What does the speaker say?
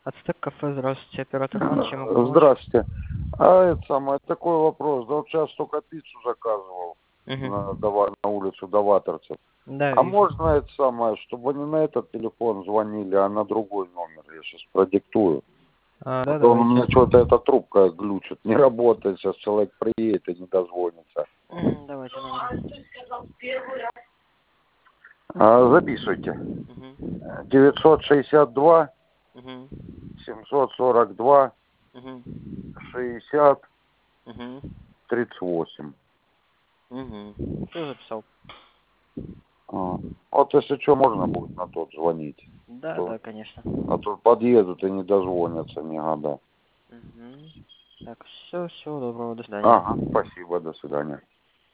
Ацтек кафе, здравствуйте, оператор Иван, чем могу помочь? Здравствуйте. Это самое, такой вопрос. Да вот сейчас только пиццу заказывал на улицу Даваторцев. Да, А вижу. можно это самое, чтобы они на этот телефон звонили, а на другой номер? Я сейчас продиктую. Да, А то у меня давайте. что-то эта трубка глючит, не работает. Сейчас человек приедет и не дозвонится. Давайте номер. Записывайте. 962 742 60 38. Все записал. Вот если что, можно будет на тот звонить. Да, То, да, конечно. а то подъедут и не дозвонятся ни года. Так, все, всего доброго, до свидания. Ага, спасибо, до свидания.